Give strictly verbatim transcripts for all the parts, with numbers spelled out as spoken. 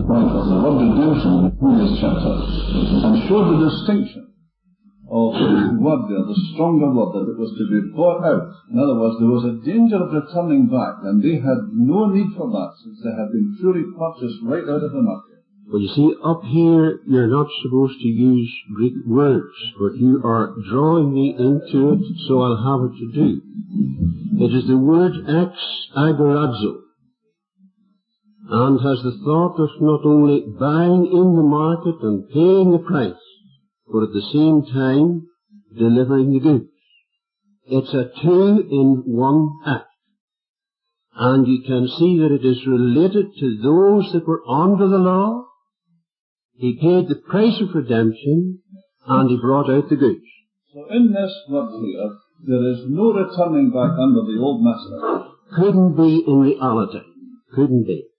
point of the word redemption in the previous chapter, and showed the distinction of the word there, the stronger word, that it was to be brought out. In other words, there was a danger of returning back, and they had no need for that, since they had been fully purchased right out of the market. Well, you see, up here, you're not supposed to use Greek words, but you are drawing me into it, so I'll have it to do. It is the word ex agorazo, and has the thought of not only buying in the market and paying the price, but at the same time delivering the goods. It's a two-in-one act. And you can see that it is related to those that were under the law. He paid the price of redemption, and he brought out the goods. So in this word here, there is no returning back under the old master. Couldn't be in reality. Couldn't be.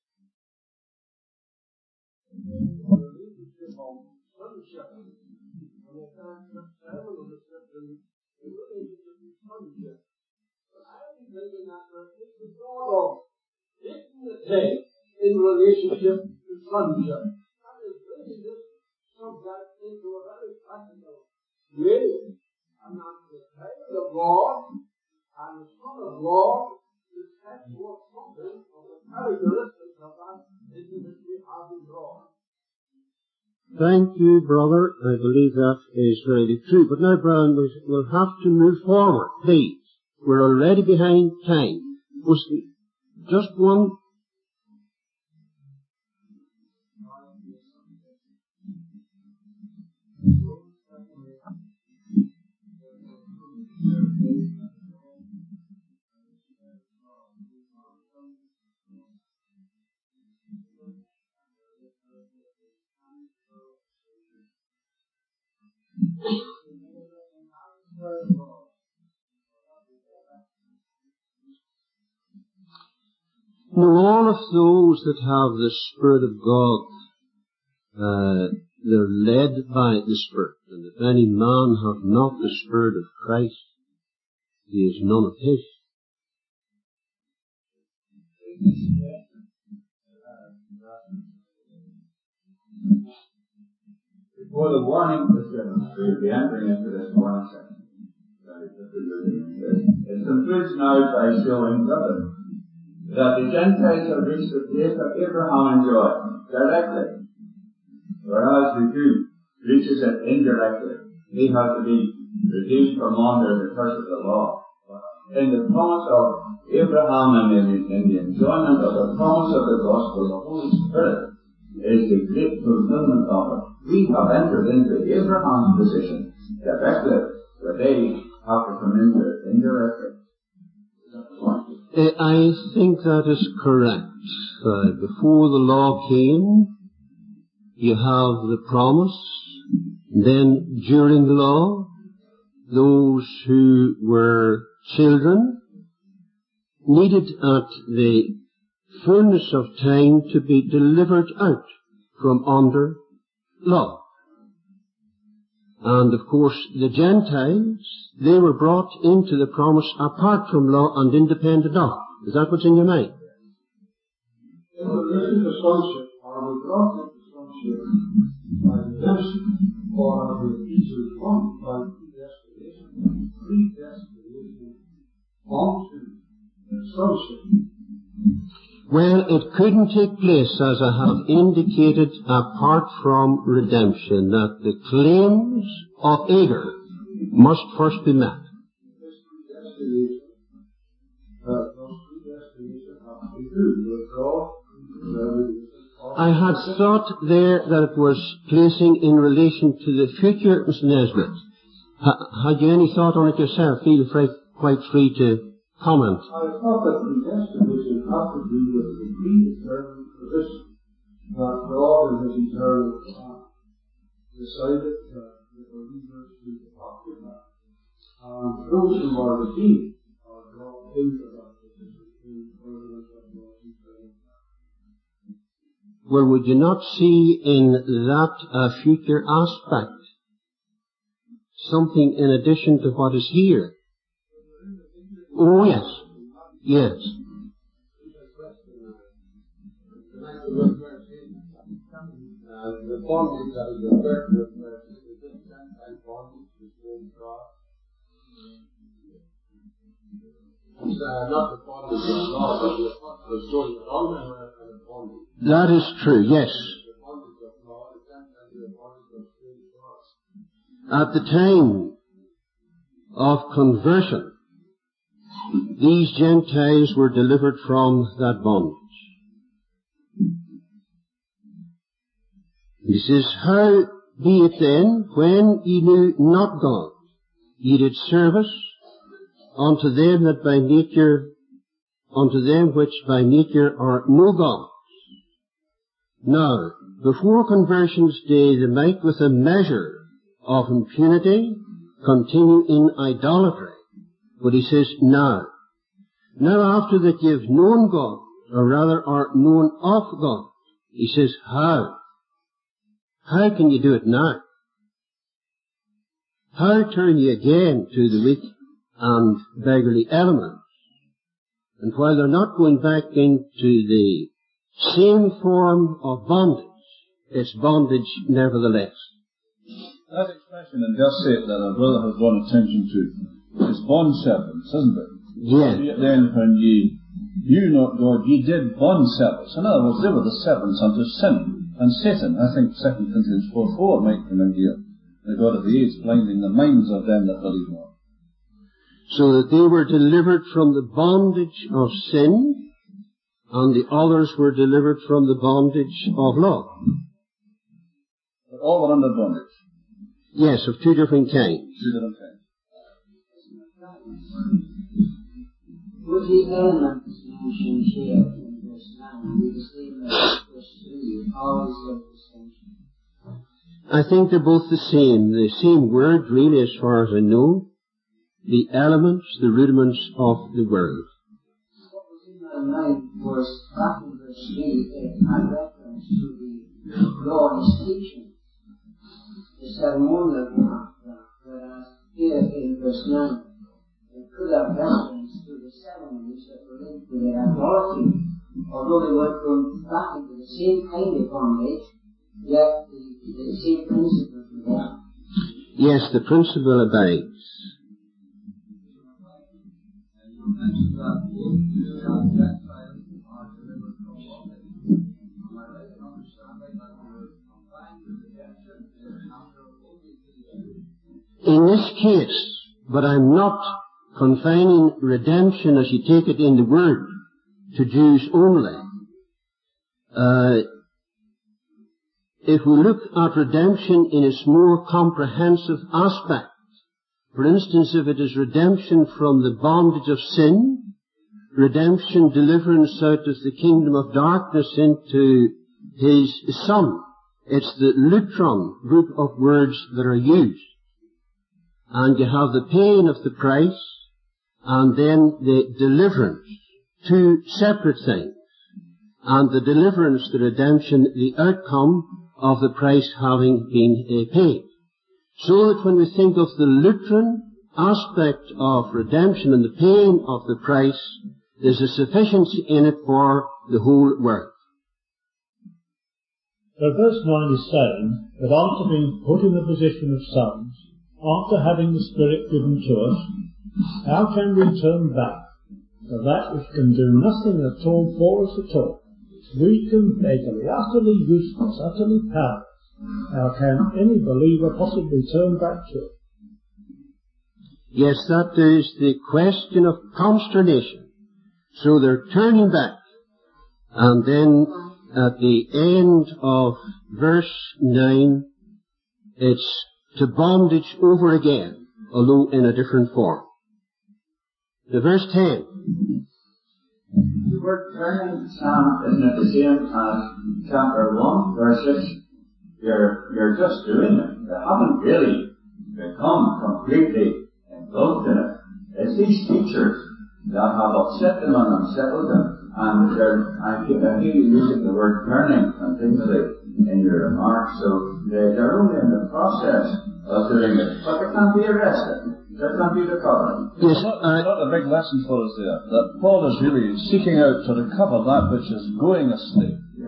In relationship to sonship. That is bringing this subject into a very practical way. And that the child of God and the son of God is set forth something of the characteristics of that into which we have been drawn. Thank you, brother. I believe that is really true. But now, Brian, we'll have to move forward, please. We're already behind time. Was just one. Now, all of those that have the Spirit of God, uh, they're led by the Spirit. And if any man have not the Spirit of Christ, he is none of his. Before the warning is given, we'll be entering into this warning section. It concludes now by showing, brother, that the Gentiles have reached the place that Abraham enjoyed directly, whereas the Jew reaches it indirectly. He has to be redeemed from under the curse of the law. In the promise of Abraham and in, in the enjoyment of the promise of the gospel, the Holy Spirit is the great fulfillment of it. We have entered into Abraham's position directly, but they have to come into it indirectly. I think that is correct. Uh, before the law came, you have the promise. Then, during the law, those who were children needed at the fullness of time to be delivered out from under law. And of course, the Gentiles, they were brought into the promise apart from law and independent of. Is that what's in your mind? In relation to sonship, are we brought into sonship by redemption, or are we each one by predestination? Predestination onto sonship. Well, it couldn't take place, as I have indicated, apart from redemption, that the claims of Agar must first be met. This predestination, uh, those predestination have to be good with God. I had thought there that it was placing in relation to the future, Mister Nesbitt. Ha- had you any thought on it yourself? Feel free, quite free to comment. I thought that predestination had to do with the predetermined position that God in His eternal plan decided that the believers should occupy. And those who are redeemed are brought into that position in furtherance of God's eternal plan. Well, would you not see in that uh, future aspect something in addition to what is here? Oh, yes. Yes. like the word verse eight. Uh, the bondage that is referred to in verse eight is this Gentile bondage which is God. It's uh, not the bondage of law, but the apostle is showing that all men are under bondage. That is true, yes. The bondage of law, the Gentiles are the bondage of sin God. At the time of conversion, these Gentiles were delivered from that bondage. He says, how be it then, when ye knew not God, ye did service unto them that by nature, unto them which by nature are no gods. Now, before conversion's day, they might with a measure of impunity continue in idolatry. But he says, now, now after that you've known God, or rather are known of God, he says, how? How can you do it now? How turn you again to the weak and beggarly elements? And while they're not going back into the same form of bondage, it's bondage nevertheless. That expression in verse eight that our brother has drawn attention to is bond servants, isn't it? Yes. Then when ye knew not God, ye did bond service. In other words, they were the servants unto sin and Satan. I think Second Corinthians four four might come in here. The God of the age blinding the minds of them that believe not. So that they were delivered from the bondage of sin, and the others were delivered from the bondage of law. But all were under bondage. Yes, of two different kinds. Two different kinds. Would the elements mentioned here in verse nine be the same as verse three? Always the distinction. I think they're both the same. The same word, really, as far as I know. The elements, the rudiments of the world. What was in my mind was back in verse three, it had reference to the law and its teaching, the ceremonial part, whereas here in verse nine, it could have reference to the ceremonies that were linked with their idolatry. Although they weren't going back into the same kind of bondage, yet the, the same principle was there. Yes, the principle abides. In this case, but I'm not confining redemption as you take it in the word to Jews only. Uh, if we look at redemption in its more comprehensive aspect, for instance, if it is redemption from the bondage of sin, redemption, deliverance out of the kingdom of darkness into His Son, it's the lutron group of words that are used. And you have the paying of the price, and then the deliverance, two separate things. And the deliverance, the redemption, the outcome of the price having been uh, paid. So that when we think of the Lutheran aspect of redemption and the paying of the price, there's a sufficiency in it for the whole world. So verse nine is saying that after being put in the position of sons, after having the Spirit given to us, how can we turn back to that which can do nothing at all for us at all? It's weak and beggarly, utterly useless, utterly powerless. How can any believer possibly turn back to it? Yes, that is the question of consternation. So they're turning back. And then at the end of verse nine, it's to bondage over again, although in a different form. To verse ten. The word turning, Sam, isn't it the same as chapter one, verse six? You're, you're just doing it. You haven't really become completely engulfed in it. It's these teachers that have upset them and unsettled them. And they're, I hear you using the word turning continually in your remarks. So they, they're only in the process of doing it. But they can't be arrested. They can't be recovered. Yes, It's not, uh, not a big lesson for us there. That Paul is really seeking out to recover that which is going astray. Yeah.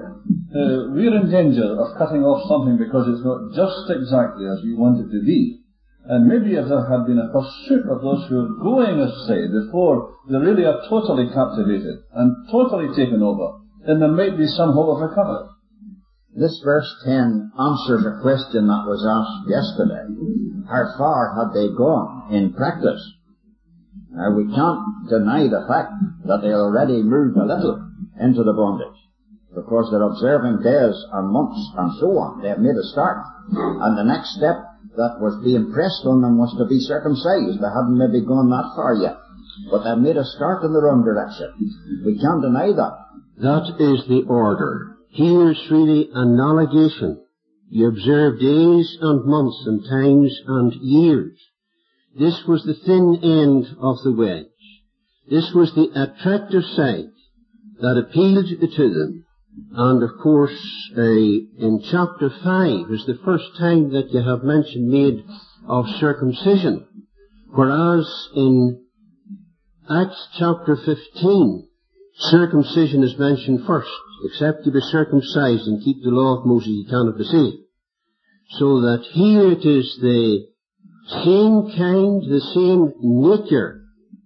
uh, we're in danger of cutting off something because it's not just exactly as we want it to be. And maybe if there had been a pursuit of those who are going astray before they really are totally captivated and totally taken over, then there might be some hope of recovery. This verse ten answers a question that was asked yesterday. How far had they gone in practice? Now, we can't deny the fact that they already moved a little into the bondage, because they're observing days and months and so on. They have made a start. And the next step that was being pressed on them was to be circumcised. They hadn't maybe gone that far yet, but they've made a start in the wrong direction. We can't deny that. That is the order. Here's really an allegation. You observe days and months and times and years. This was the thin end of the wedge. This was the attractive side that appealed to them. And of course, uh, in chapter five is the first time that you have mention made of circumcision. Whereas in Acts chapter fifteen, circumcision is mentioned first. Except you be circumcised and keep the law of Moses, you cannot be saved. So that here it is the same kind, the same nature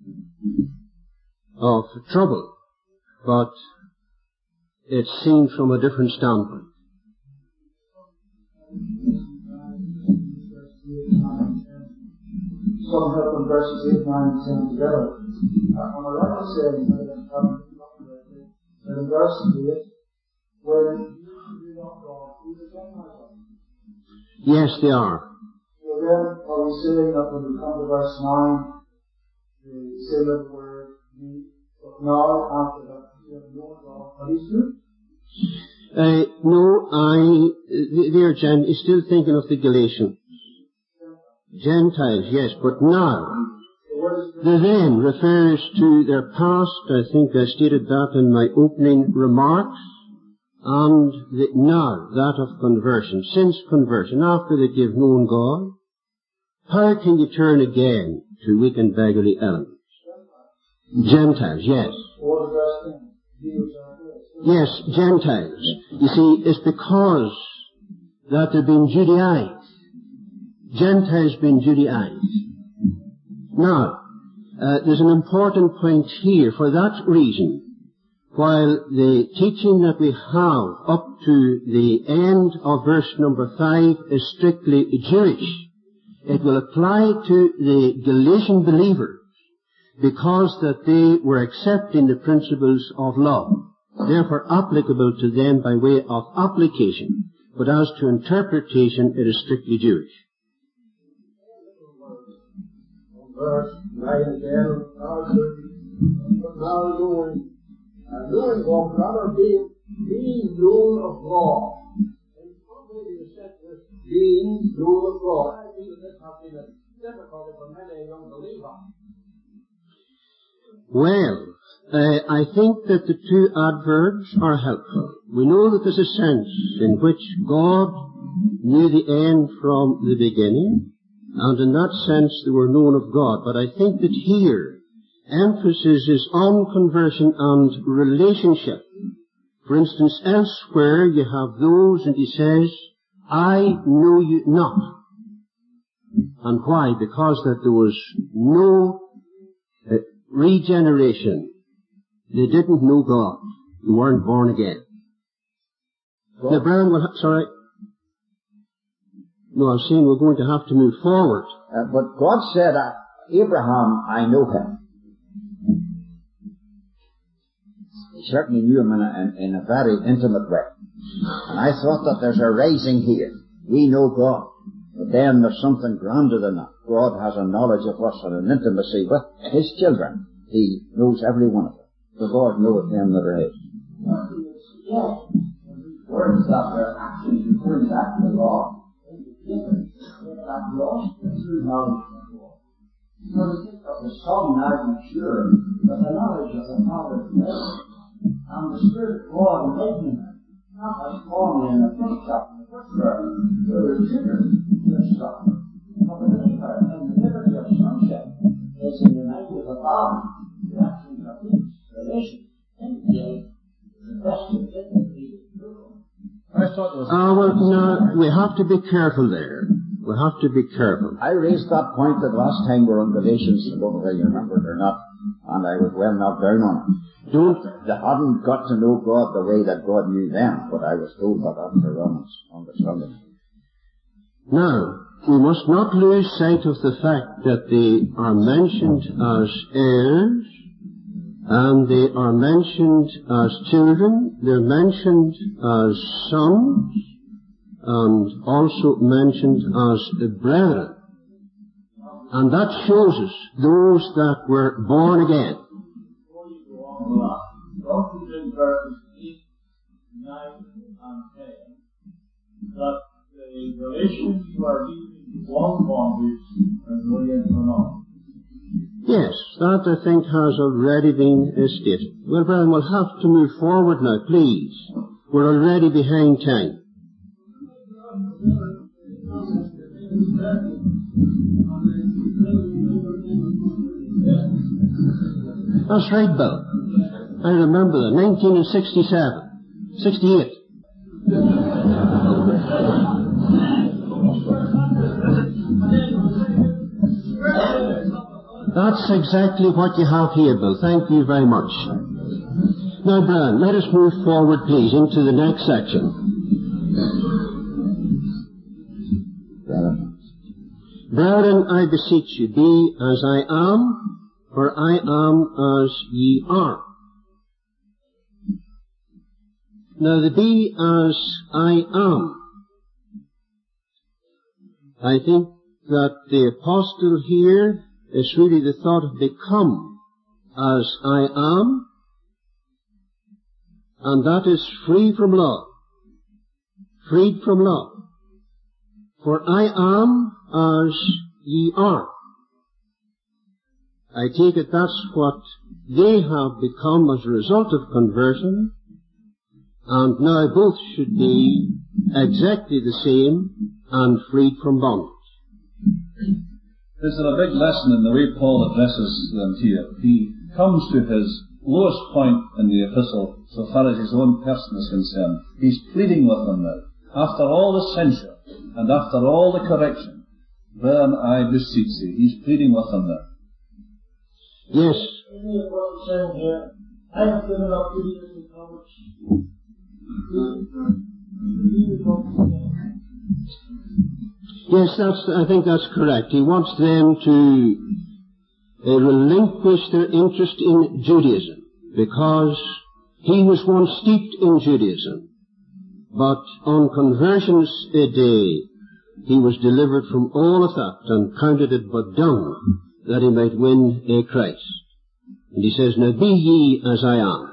of trouble, but it's seen from a different standpoint. Some help in verses eight, nine, and ten together. I'm allowed to say that in verse eight, when you do not go, who the Gentiles are. Yes, they are. So then, are we saying that when we come to verse nine, the same word, but now, after that, you have no God, are these two? Uh, no, I, there, Jen, is still thinking of the Galatians. Gentiles, yes, but now, the then refers to their past. I think I stated that in my opening remarks. And the now, that of conversion, since conversion, after that you've known God, how can you turn again to weak and beggarly elements? Gentiles, yes. Yes, Gentiles. You see, it's because that they've been Judaized. Gentiles been Judaized. Now, uh, there's an important point here. For that reason, while the teaching that we have up to the end of verse number five is strictly Jewish, it will apply to the Galatian believers because that they were accepting the principles of law, therefore applicable to them by way of application. But as to interpretation, it is strictly Jewish. Verse nine again, but now knowing, uh, knowing God, rather being, being known of God. And probably you said this, being known of God. I think that this has been a difficulty for many young believers. Well, uh, I think that the two adverbs are helpful. We know that there's a sense in which God knew the end from the beginning, and in that sense they were known of God. But I think that here, emphasis is on conversion and relationship. For instance, elsewhere you have those, and he says, I know you not. And why? Because that there was no uh, regeneration. They didn't know God. They weren't born again. God. Now, Brian will ha- sorry. No, I'm saying we're going to have to move forward. Uh, but God said, uh, Abraham, I know him. He certainly knew him in a, in, in a very intimate way. And I thought that there's a rising here. We know God. But then there's something grander than that. God has a knowledge of us and an intimacy with His children. He knows every one of them. The Lord knoweth them that are His. Yes. Words that are actually referring back to the law. That lost the true knowledge of the Lord. So the gift of the Son now mature, but the knowledge of the Father forever. And the Spirit of God enlightening them, not as formerly in the first chapter, the first verse, where we're tutored to instruct. But the believer in the liberty of sonship is in the mind of the Father, the actions of peace, relation, indicate the question fittingly is true. I thought there was... Ah, well, no, we have to be careful there. We have to be careful. I raised that point the last time we were on Galatians, I don't know whether you remember it or not, and I was well knocked down on it. Don't... They hadn't got to know God the way that God knew them, but I was told that that's a wrong understanding. Now, we must not lose sight of the fact that they are mentioned as heirs, and they are mentioned as children, they're mentioned as sons, and also mentioned as brethren. And that shows us those that were born again. Before you go on with that, Doctrine in verses eight, nine, and ten, that the Galatians who are leaving one bondage and going into another. Yes, that I think has already been stated. Well, brethren, we'll have to move forward now, please. We're already behind time. That's right, Bill. I remember that. nineteen sixty-seven. sixty-eight. That's exactly what you have here, Bill. Thank you very much. Now, Brian, let us move forward, please, into the next section. Brethren, I beseech you, be as I am, for I am as ye are. Now, the be as I am, I think that the apostle here is really the thought of become as I am, and that is free from law. Freed from law. For I am as ye are. I take it that's what they have become as a result of conversion, and now both should be exactly the same and freed from bondage. Is there a big lesson in the way Paul addresses them here? He comes to his lowest point in the epistle, so far as his own person is concerned. He's pleading with them now. After all the censure, and after all the correction, then I beseech thee. He's pleading with them now. Yes. What saying here, I have given up Judaism college. Yes, that's, I think that's correct. He wants them to uh, relinquish their interest in Judaism, because he was once steeped in Judaism. But on conversion's day, he was delivered from all of that and counted it but dung that he might win a Christ. And he says, now be ye as I am.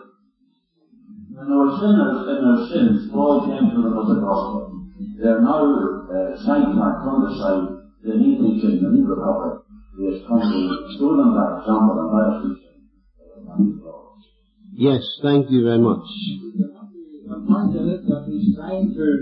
When they were sinners in their sins, Paul came to them with the gospel. They are now uh, sidetracked on the side. They need teaching, they need recovery. He has come to show them that example and let us teach them. Yes, thank you very much. The point in it that he's trying to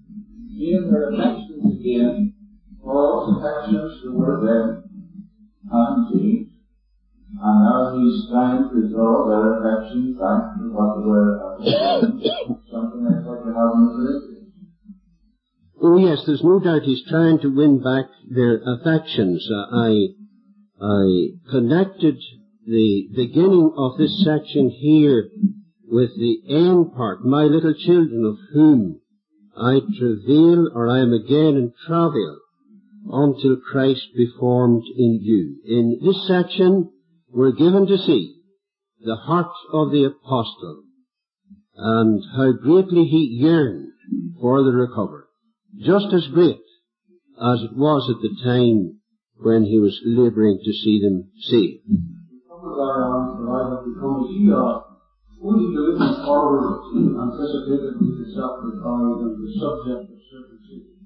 gain their affections again. Paul's affections who were there haven't changed. And now he's trying to draw their affections back to what they were at the time. Something like what you have in the Philippians. Oh yes, there's no doubt he's trying to win back their affections. Uh, I, I connected the beginning of this section here with the end part, my little children, of whom I travail, or I am again in travail, until Christ be formed in you. In this section, we're given to see the heart of the apostle, and how greatly he yearned for the recovery, just as great as it was at the time when he was labouring to see them saved. Some of our arms have become as ye are. Only the living forward anticipated we could sacrifice and the subject of circumcision.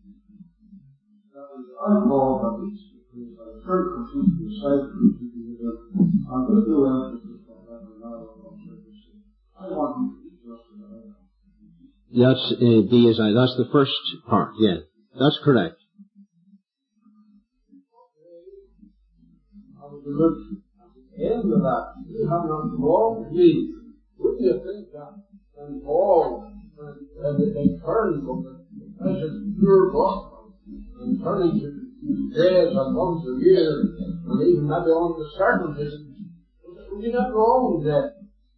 That is, I call that least because I heard from people who cited Judaism and with no emphasis whatever now on circumcision. I want you to be just as I am. That's uh, be as I. That's the first part. Yeah, that's correct. I was to look at the end of that. You have not long believed. Wouldn't you think that when Paul, when they, they turn from the present pure gospel and turning to days and months and years and even maybe on the circumcision. Would you not wrong there?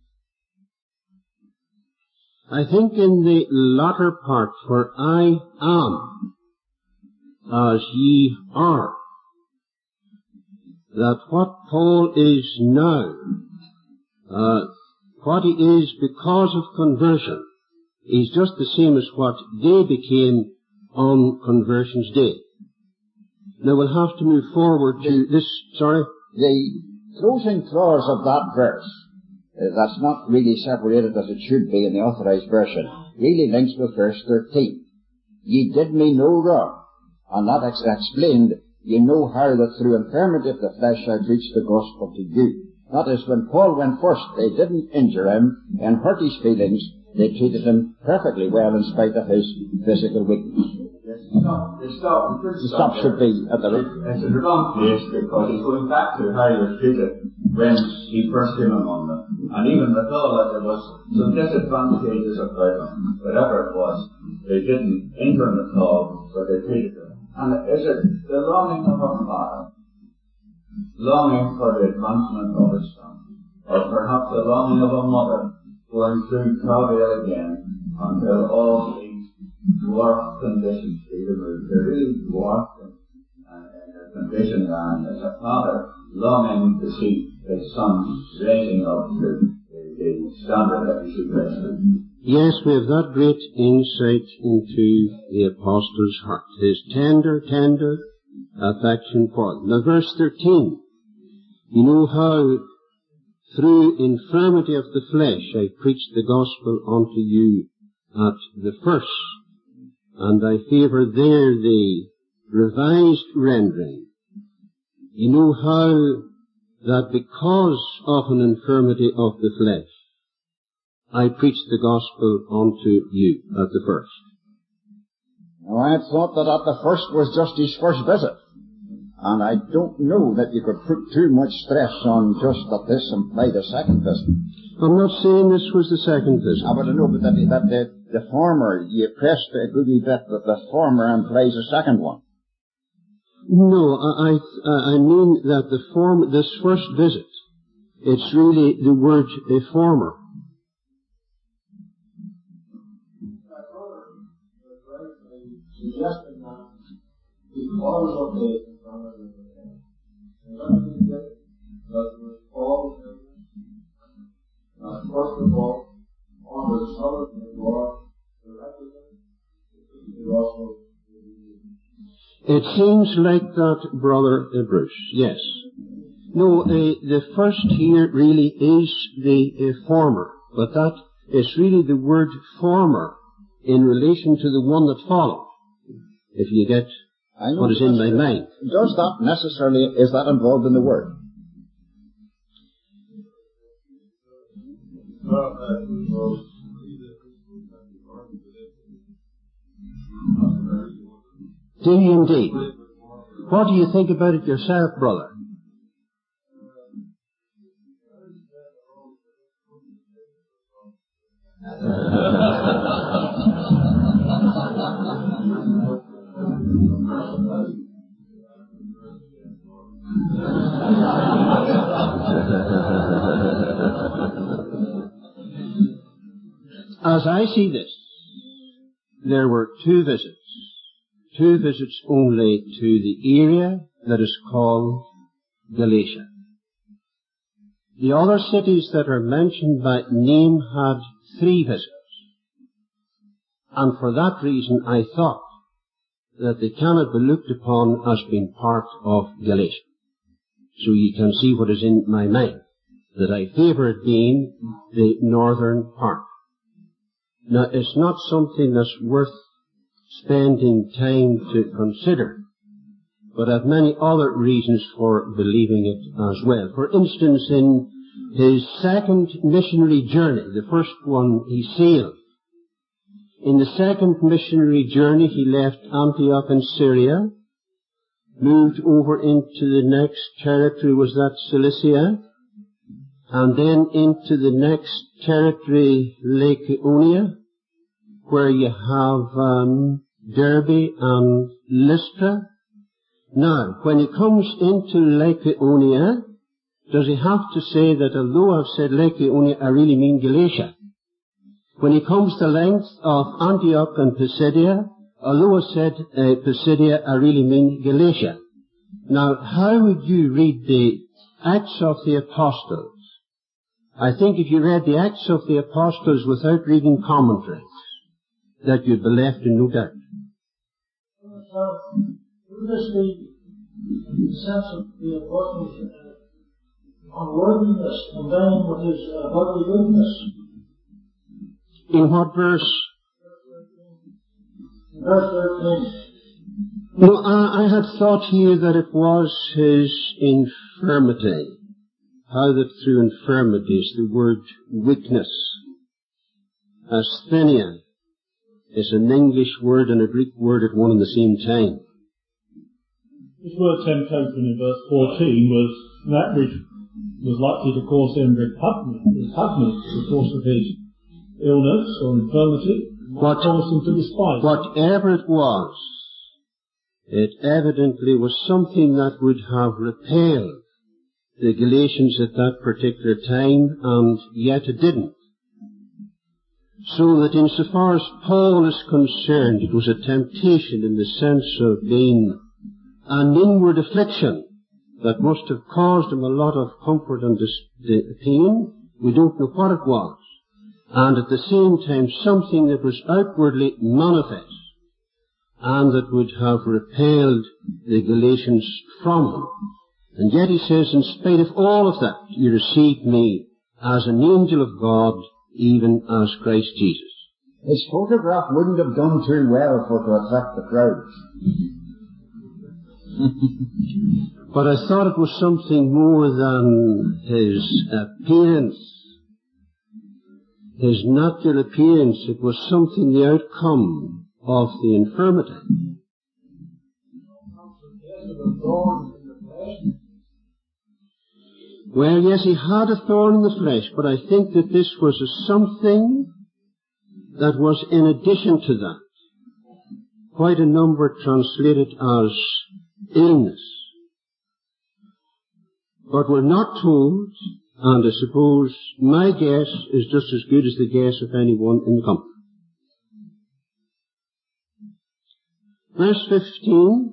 I think in the latter part, for I am as ye are, that what Paul is now, uh, what he is because of conversion, is just the same as what they became on conversion's day. Now we'll have to move forward to this, sorry? The closing clause of that verse, uh, that's not really separated as it should be in the Authorized Version, really links with verse thirteen. Ye did me no wrong, and that ex- explained, you know how that through infirmity of the flesh I preached the gospel to you. That is, when Paul went first, they didn't injure him and hurt his feelings. They treated him perfectly well in spite of his physical weakness. Stop, the stop, the The stop should be at the... It's in the wrong place because he's going back to how he was treated when he first came among them. And even with all that there was some disadvantages about him, whatever it was, they didn't injure him at all, but they treated him. And is it the longing of a father, longing for the advancement of his son, or perhaps the longing of a mother going through travail again until all these dwarf conditions be removed? They're really dwarfed in, in their condition, and as a father longing to see his son raising up to the, the standard that he should raise to. Yes, we have that great insight into the apostle's heart, his tender, tender affection for them. Now verse thirteen, you know how through infirmity of the flesh I preached the gospel unto you at the first, and I favour there the revised rendering. You know how that because of an infirmity of the flesh I preached the gospel unto you at the first. Now, I had thought that at the first was just his first visit. And I don't know that you could put too much stress on just that this implied a second visit. I'm not saying this was the second visit. I would know, but that, that the, the former, you pressed a good bit that the former implies a second one. No, I, I, I mean that the form, this first visit, it's really the word a former. Suggesting that because of the infirmity of the flesh, and let me get that was Paul that first of all, on the Son of God, directed him to the gospel. It seems like that, Brother Bruce, yes. No, uh, the first here really is the uh, former, but that is really the word former in relation to the one that follows. If you get what is in my mind. Does that necessarily, is that involved in the word? Do you indeed? What do you think about it yourself, brother? As I see this, there were two visits. Two visits only to the area that is called Galatia. The other cities that are mentioned by name had three visits. And for that reason I thought that they cannot be looked upon as being part of Galatia. So you can see what is in my mind, that I favour it being the northern part. Now, it's not something that's worth spending time to consider, but I've many other reasons for believing it as well. For instance, in his second missionary journey, the first one he sailed, in the second missionary journey he left Antioch in Syria, moved over into the next territory, was that Cilicia, and then into the next territory, Lycaonia, where you have um, Derbe and Lystra. Now, when he comes into Lycaonia, does he have to say that although I've said Lycaonia, I really mean Galatia? When he comes to length of Antioch and Pisidia, although I said uh, Pisidia, I really mean Galatia. Now, how would you read the Acts of the Apostles? I think if you read the Acts of the Apostles without reading commentaries, that you'd be left in no doubt. So, would this be the sense of the apostles' uh, unworthiness combined with his uh, godly goodness? In what verse? Verse thirteen. No, I, I had thought here that it was his infirmity. How that through infirmities the word weakness, asthenia, is an English word and a Greek word at one and the same time. This word temptation in verse fourteen was that which was likely to cause him repugnance, repugnance because of his illness or infirmity, what caused him to despise. Whatever it was, it evidently was something that would have repelled the Galatians at that particular time, and yet it didn't. So that insofar as Paul is concerned, it was a temptation in the sense of being an inward affliction that must have caused him a lot of comfort and dis- pain. We don't know what it was. And at the same time, something that was outwardly manifest and that would have repelled the Galatians from him. And yet he says, in spite of all of that, you received me as an angel of God, even as Christ Jesus. His photograph wouldn't have done too well for to attract the crowds. But I thought it was something more than his appearance, his natural appearance. It was something the outcome of the infirmity. Well, yes, he had a thorn in the flesh, but I think that this was a something that was in addition to that. Quite a number translated as illness. But we're not told, and I suppose my guess is just as good as the guess of anyone in the company. Verse fifteen.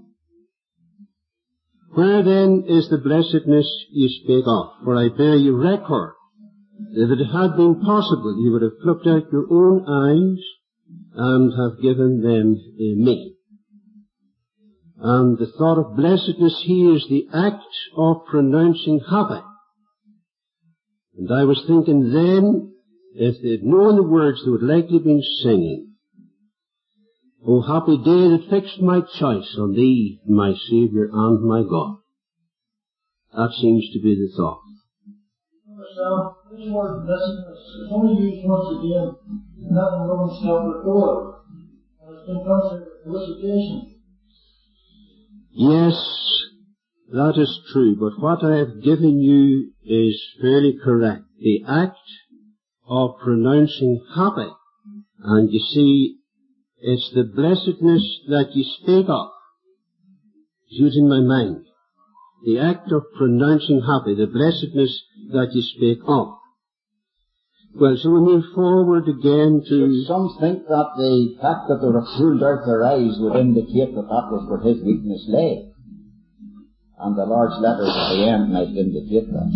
Where then is the blessedness you spake of? For I bear you record, if it had been possible, you would have plucked out your own eyes and have given them uh, me. And the thought of blessedness here is the act of pronouncing happy. And I was thinking then, if they'd known the words, they would likely have been singing, O happy day that fixed my choice on thee, my Saviour and my God. That seems to be the thought. So, this word blessedness is only used once again, and that in Romans chapter four. And it's been translated felicitation. Yes, that is true, but what I have given you is fairly correct. The act of pronouncing happy. And you see, it's the blessedness that you speak of. It's using my mind. The act of pronouncing happy, the blessedness that you speak of. Well, so we move forward again to... Some think that the fact that they were pulled out their eyes would indicate that that was where his weakness lay. And the large letters at the end might indicate that.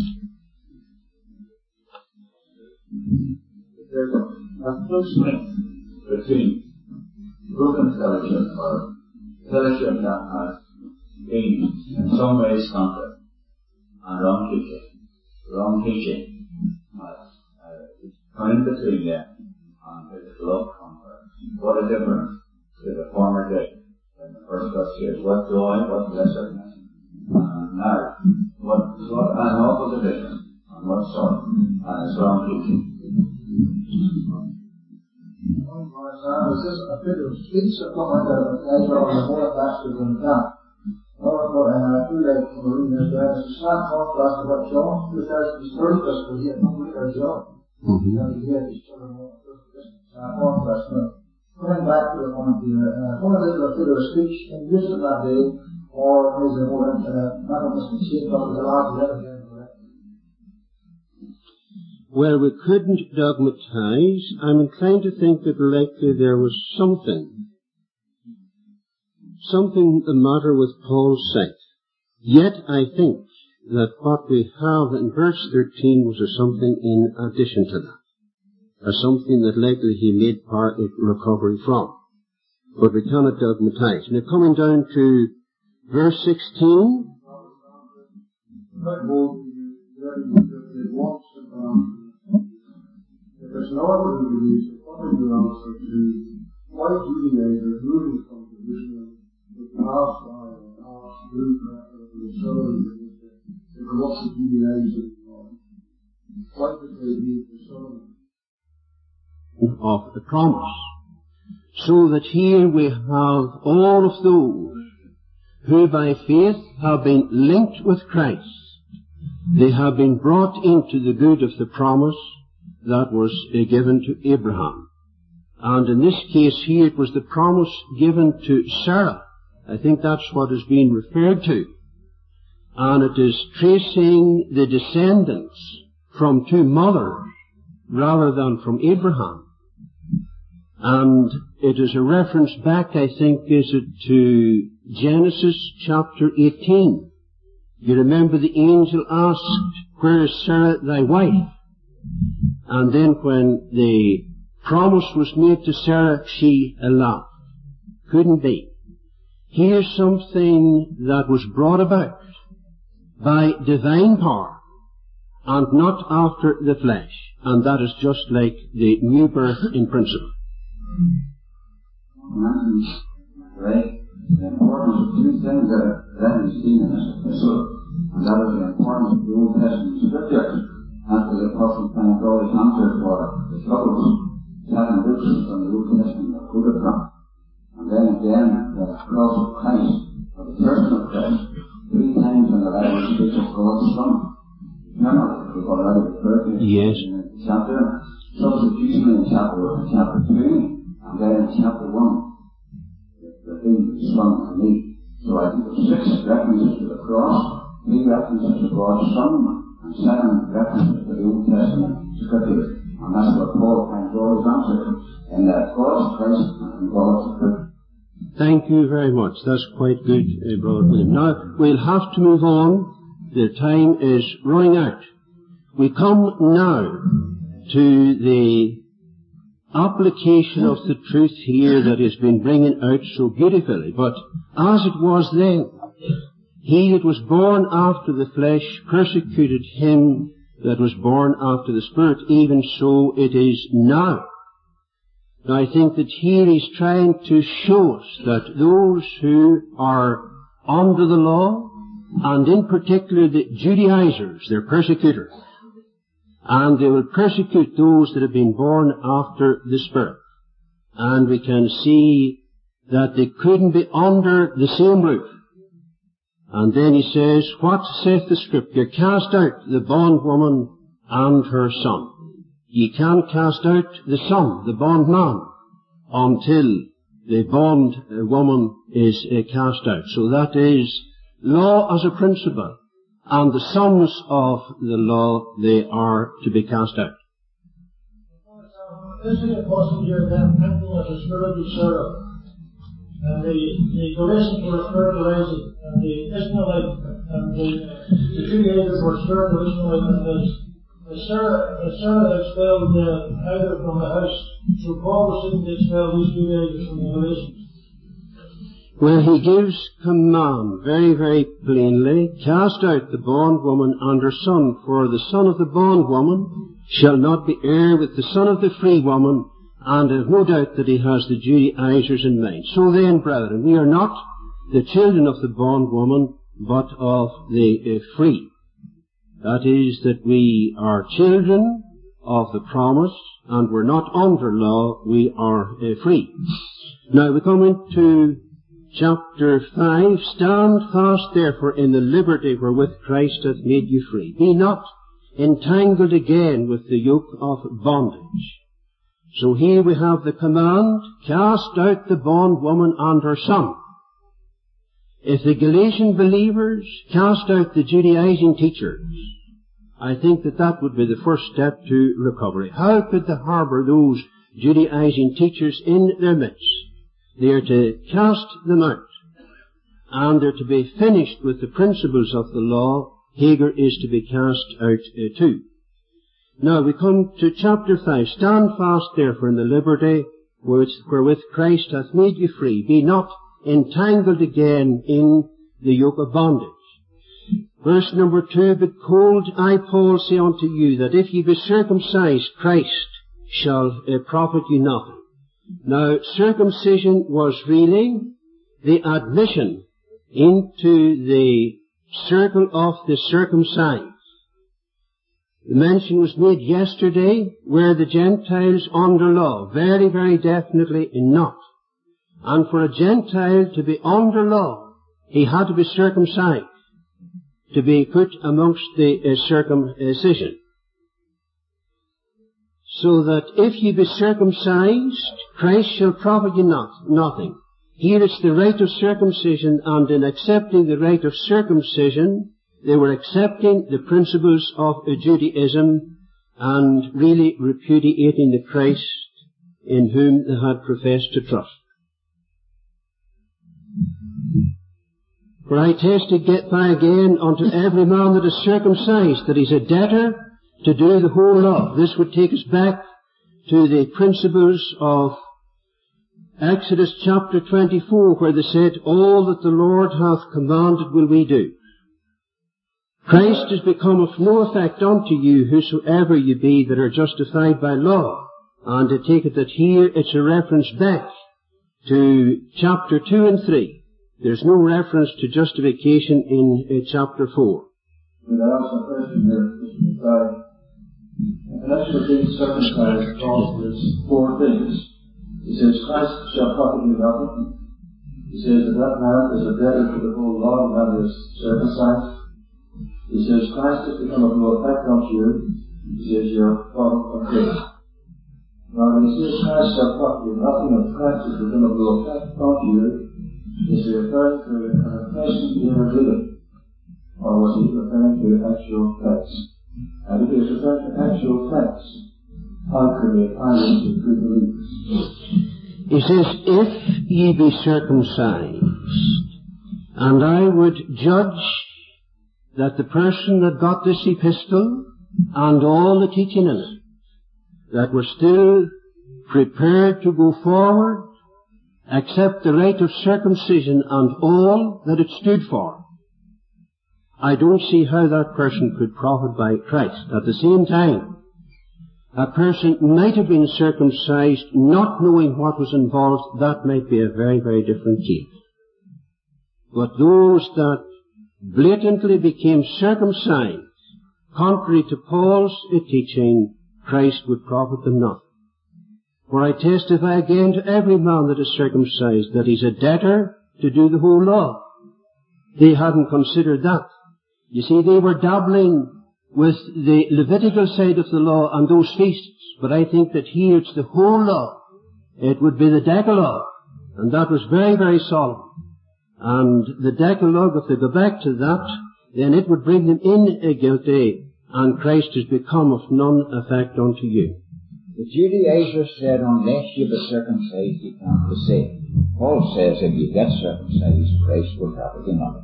There's a close link between proven fellowship or fellowship that has been in some ways conflict and wrong teaching. Wrong teaching has uh, come in between them and his love comfort. What a difference to the former day when the first us says what joy, what blessedness, and now what, what an awful division and what sorrow and it's wrong teaching. It's just a bit of speech that come out of it, or more faster than that. Or what I do like from reading this, there's a sad contrast to what John says in his first gospel, he had no greater joy. And he had his children, just a sad contrast. Going back to the point here, uh, one of the figure of speech in use of that day, or is it more uh, not almost machine, but the large letter again, correct? Well, we couldn't dogmatize. I'm inclined to think that likely there was something, something the matter with Paul's sight. Yet I think that what we have in verse thirteen was something in addition to that. As something that likely he made part of recovery from. But we cannot dogmatize. Now coming down to verse sixteen. If it's an order to release, what is your answer to why Judaizers moving from Jerusalem with past I and past Luke after the southern the corrupted Judaizers? Why did they leave the southern? Of the promise, so that here we have all of those who by faith have been linked with Christ. They have been brought into the good of the promise that was uh, given to Abraham. And in this case here it was the promise given to Sarah. I think that's what is being referred to. And it is tracing the descendants from two mothers rather than from Abraham. And it is a reference back, I think, is it to Genesis chapter eighteen. You remember the angel asked, where is Sarah thy wife? And then when the promise was made to Sarah, she laughed. Couldn't be. Here's something that was brought about by divine power and not after the flesh. And that is just like the new birth in principle. Right? The importance of two things that are then seen in this epistle, and that is the importance of the Old Testament scriptures, as the Apostle finds all his answers for the troubles, seven books from the Old Testament are quoted from. And then again, the cross of Christ, or the person of Christ, three times in the Bible speaks of God's Son. Remember, we've already referred to it yes. in the chapter, substitution in chapter, chapter two, and then in chapter one, the thing is Son and me. So I think there's six references to the cross, three references to God's Son, and seven references to the Old Testament scriptures. And that's what Paul finds all his answers in that God's Christ and God's Scripture. Thank you very much. That's quite good, uh, Brother William. Now, we'll have to move on. The time is running out. We come now to the application of the truth here that has been bringing out so beautifully. But as it was then, he that was born after the flesh persecuted him that was born after the Spirit. Even so it is now. Now I think that here he's trying to show us that those who are under the law, and in particular the Judaizers, they're persecutors. And they will persecute those that have been born after the Spirit. And we can see that they couldn't be under the same roof. And then he says, what saith the Scripture? Cast out the bondwoman and her son. Ye can't cast out the son, the bondman, until the bondwoman is uh, cast out. So that is law as a principle. And the sons of the law, they are to be cast out. This is the apostle here then acting as a spiritual servant. And the, the Galatians were spiritualizing, and the Ishmaelite, and the, the Judaizers were spiritual Ishmaelites, and the, the Sarah, the Sarah expelled uh, either from the house. So Paul was seeking to expel these Judaizers from the Galatians. Well, he gives command very, very plainly, cast out the bondwoman and her son, for the son of the bondwoman shall not be heir with the son of the free woman, and I have no doubt that he has the Judaizers in mind. So then, brethren, we are not the children of the bondwoman, but of the uh, free. That is, that we are children of the promise, and we're not under law, we are uh, free. Now we come into chapter five. Stand fast therefore in the liberty wherewith Christ hath made you free. Be not entangled again with the yoke of bondage. So here we have the command, cast out the bondwoman and her son. If the Galatian believers cast out the Judaizing teachers, I think that that would be the first step to recovery. How could they harbour those Judaizing teachers in their midst? They are to cast them out, and they're to be finished with the principles of the law. Hagar is to be cast out uh, too. Now we come to chapter five. Stand fast therefore in the liberty wherewith Christ hath made you free. Be not entangled again in the yoke of bondage. Verse number two, behold, I, Paul, say unto you, that if ye be circumcised, Christ shall uh, profit you nothing. Now, circumcision was really the admission into the circle of the circumcised. The mention was made yesterday where the Gentiles under law, very, very definitely not. And for a Gentile to be under law, he had to be circumcised, to be put amongst the uh, circumcision. So that if ye be circumcised, Christ shall profit you not, nothing. Here it's the rite of circumcision, and in accepting the rite of circumcision, they were accepting the principles of uh, Judaism and really repudiating the Christ in whom they had professed to trust. For I testify again unto every man that is circumcised, that he's a debtor to do the whole law. This would take us back to the principles of Exodus chapter twenty-four, where they said, all that the Lord hath commanded will we do. Christ is become of no effect unto you, whosoever you be that are justified by law. And I take it that here it's a reference back to chapter two and three. There's no reference to justification in uh, chapter four. But I ask a question there, Mister McBride. And that's what being circumcised calls this four things. He says, Christ shall profit you nothing. He says that that man is a debtor to the whole law, and that is circumcised. He says, Christ has become of no effect unto you. He says, you're fallen from grace. Now, when he says Christ shall profit you nothing, and Christ has become of no effect unto you, is he referring to an impression you were given? Or was he referring to actual facts? And if he is referring to actual facts, how could we apply them to true believers? He says, if ye be circumcised, and I would judge that the person that got this epistle and all the teaching in it, that were still prepared to go forward, accept the rite of circumcision and all that it stood for, I don't see how that person could profit by Christ. At the same time, a person might have been circumcised not knowing what was involved. That might be a very, very different case. But those that blatantly became circumcised, contrary to Paul's teaching, Christ would profit them nothing. For I testify again to every man that is circumcised, that he's a debtor to do the whole law. They hadn't considered that. You see, they were dabbling with the Levitical side of the law and those feasts, but I think that here it's the whole law. It would be the Decalogue, and that was very, very solemn. And the Decalogue, if they go back to that, then it would bring them in a guilty, and Christ has become of none effect unto you. The Judaizers said, unless you be circumcised, you can't be saved. Paul says, if you get circumcised, Christ will profit you nothing.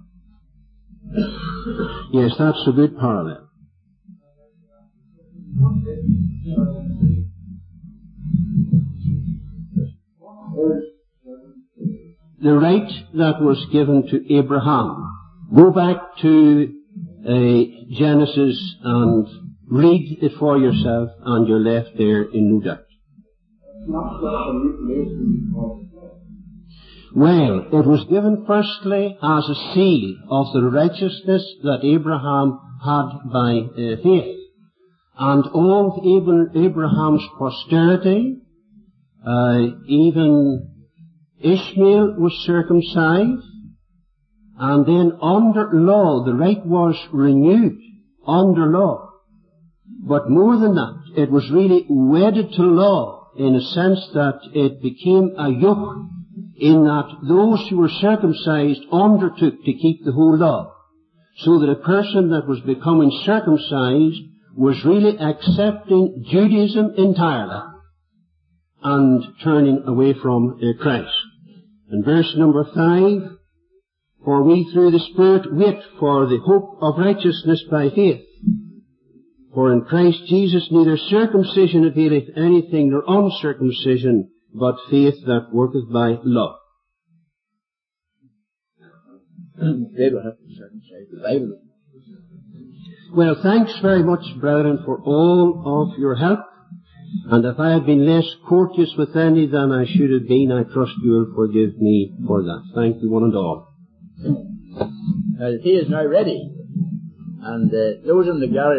Yes, that's a good parallel. The right that was given to Abraham. Go back to uh, Genesis and read it for yourself, and you're left there in no doubt. Well, it was given firstly as a seal of the righteousness that Abraham had by uh, faith. And all of Abraham's posterity, uh, even Ishmael was circumcised, and then under law, the rite was renewed under law. But more than that, it was really wedded to law in a sense that it became a yoke in that those who were circumcised undertook to keep the whole law, so that a person that was becoming circumcised was really accepting Judaism entirely and turning away from uh, Christ. And verse number five, for we through the Spirit wait for the hope of righteousness by faith. For in Christ Jesus neither circumcision availeth anything nor uncircumcision, but faith that worketh by love. Well, thanks very much, brethren, for all of your help. And if I have been less courteous with any than I should have been, I trust you will forgive me for that. Thank you one and all. Now the tea is now ready. And uh, those in the gallery...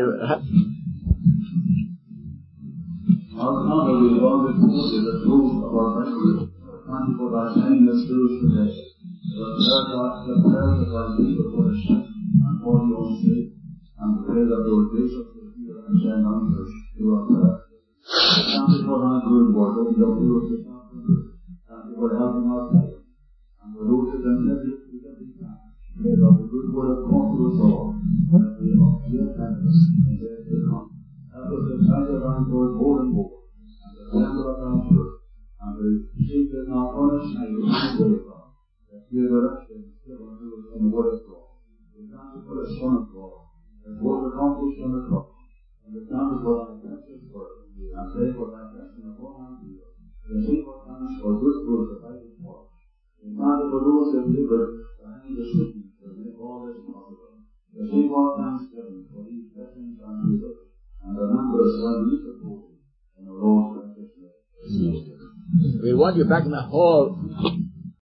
Our Father, we love it to see the truth of our Bible. Thank you for thy saying this to us today. The prayer God, the prayer of our people for the sick and for your own sake, and the way that Lord Jesus will hear and send answers to our prayer. Thank you for thy good word, open up to us this afternoon. Thank you for helping our faith, and we're rooted in every every time. May the good word have come to us all, that we must be attendants in days to come. Help us to treasure thy word more and more, and to remember of thy word, and to seek it not unassigned in any way, God, that we have erected and still unto us from the word of God. We thank you for the Son of God, that was accomplished on the cross, and we thank you for thy precious word, and pray for thy blessing upon our people. Receive our thanks for good fruit provided for us. We thank you for those that labored behind the screen to make all this possible. Receive our thanksgiving for these blessings and labors, and remember us when we support in the Lord's righteous name. We want you back in the hall.